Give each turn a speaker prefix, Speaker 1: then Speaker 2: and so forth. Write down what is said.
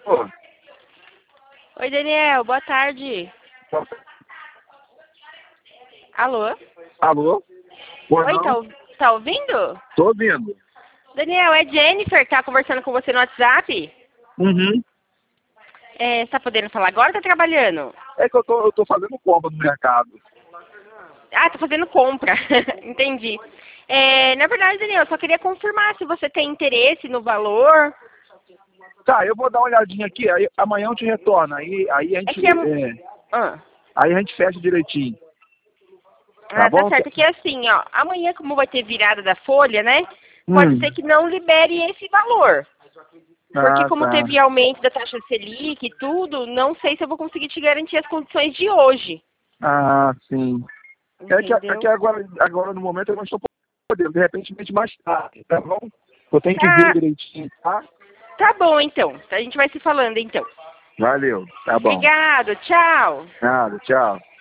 Speaker 1: Pô,
Speaker 2: Oi, Daniel, boa tarde. Alô?
Speaker 1: alô? Pois
Speaker 2: Oi,
Speaker 1: não?
Speaker 2: tá ouvindo?
Speaker 1: Tô ouvindo.
Speaker 2: Daniel, é Jennifer que tá conversando com você no WhatsApp.
Speaker 1: Uhum.
Speaker 2: Você tá podendo falar agora ou tá trabalhando?
Speaker 1: É que eu tô fazendo compra no mercado.
Speaker 2: Ah, tá fazendo compra. Entendi. Na verdade, Daniel, eu só queria confirmar se você tem interesse no valor.
Speaker 1: Tá, eu vou dar uma olhadinha aqui, aí amanhã eu te retorno. Aí a
Speaker 2: É
Speaker 1: gente,
Speaker 2: que Ah,
Speaker 1: aí a gente fecha direitinho. Tá
Speaker 2: tá
Speaker 1: bom?
Speaker 2: certo que assim, ó, amanhã como vai ter virada da folha, né? Pode
Speaker 1: Hum.
Speaker 2: ser que não libere esse valor. Porque
Speaker 1: Ah,
Speaker 2: como
Speaker 1: tá.
Speaker 2: teve aumento da taxa Selic e tudo, não sei se eu vou conseguir te garantir as condições de hoje.
Speaker 1: Ah, sim. É que
Speaker 2: Entendeu?
Speaker 1: agora no momento eu não estou podendo, de repente mais tarde, tá bom? Eu tenho que ver
Speaker 2: Tá,
Speaker 1: direitinho, tá?
Speaker 2: tá bom então. A gente vai se falando então.
Speaker 1: Valeu, tá bom.
Speaker 2: Obrigado, tchau.
Speaker 1: Nada, tchau.